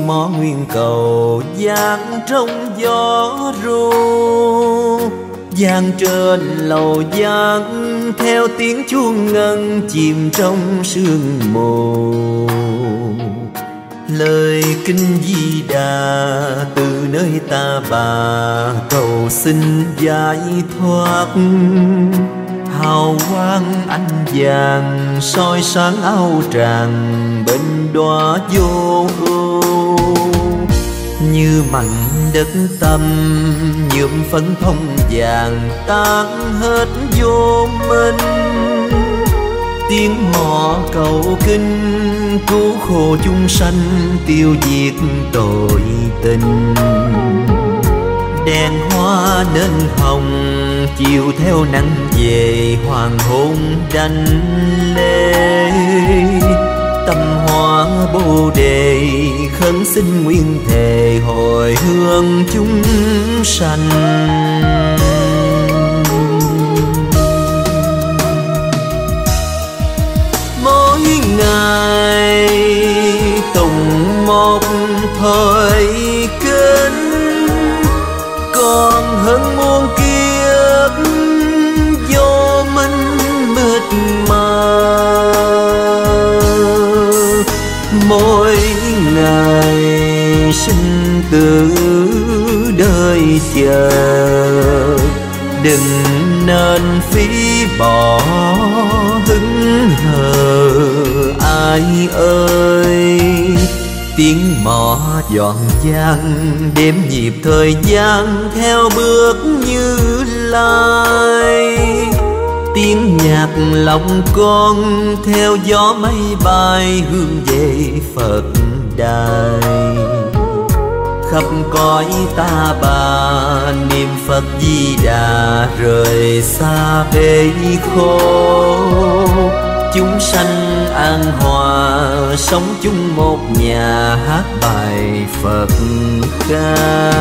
tiếng mõ nguyện cầu vang trong gió ru. Vang trên lầu vang theo tiếng chuông ngân chìm trong sương mù. Lời kinh Di Đà từ nơi ta bà cầu xin giải thoát. Hào quang ánh vàng soi sáng áo tràng bên đóa vô ưu. Như mảnh đất tâm nhuộm phấn thông vàng tan hết vô minh. Tiếng mõ cầu kinh cứu khổ chúng sanh tiêu diệt tội tình. Đèn hoa nên hồng chiều theo nắng về hoàng hôn đanh lê. Tâm hoa bồ đề khấn xin nguyên thề hồi hương chúng sanh. Mỗi ngày tụng một thời kinh còn hơn muôn kiếp vô minh mịt mờ. Mỗi ngày sinh tử đời chờ đừng nên phí bỏ hững hờ ai ơi. Tiếng mõ dọn vang đếm nhịp thời gian theo bước Như Lai. Tiếng nhạc lòng con theo gió mây bay hướng về Phật đài. Khắp cõi ta bà niệm Phật Di Đà rời xa bể khổ. Chúng sanh an hòa sống chung một nhà hát bài Phật ca.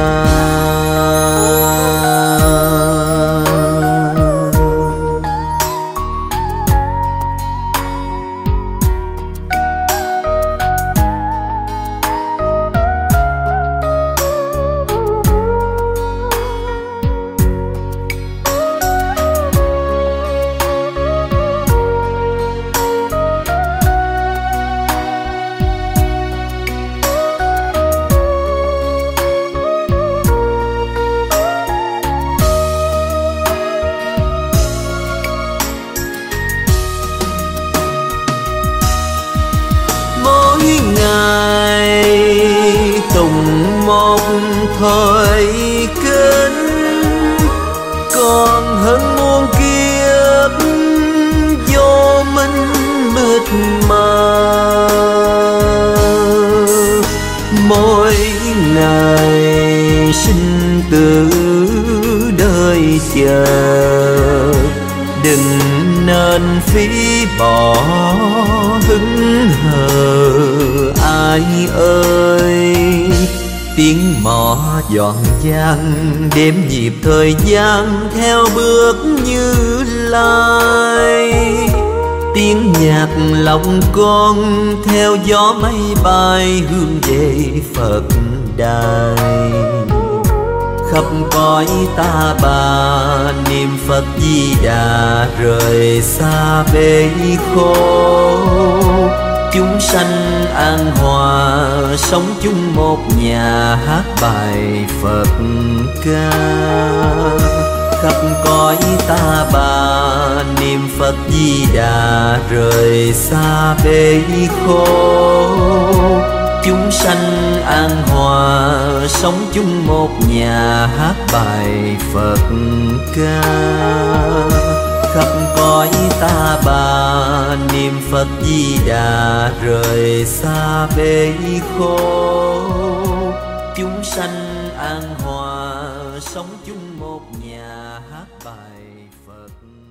Tụng một thời kinh còn hơn muôn kiếp vô minh mịt mờ. Mỗi ngày sinh tử đời chờ đừng nên phí bỏ hững hờ ai ơi. Tiếng mõ dọn vang đếm nhịp thời gian theo bước Như Lai. Tiếng nhạc lòng con theo gió mây bay hướng về Phật đài. Khắp cõi ta bà niệm Phật Di Đà rời xa bể khổ. Chúng sanh an hòa sống chung một nhà hát bài Phật ca. Khắp cõi ta bà niệm Phật Di Đà rời xa bể khổ. Chúng sanh an hòa sống chung một nhà hát bài Phật ca. Khắp cõi ta bà niệm Phật Di Đà rời xa bể khổ. Chúng sanh an hòa sống chung một nhà hát bài Phật.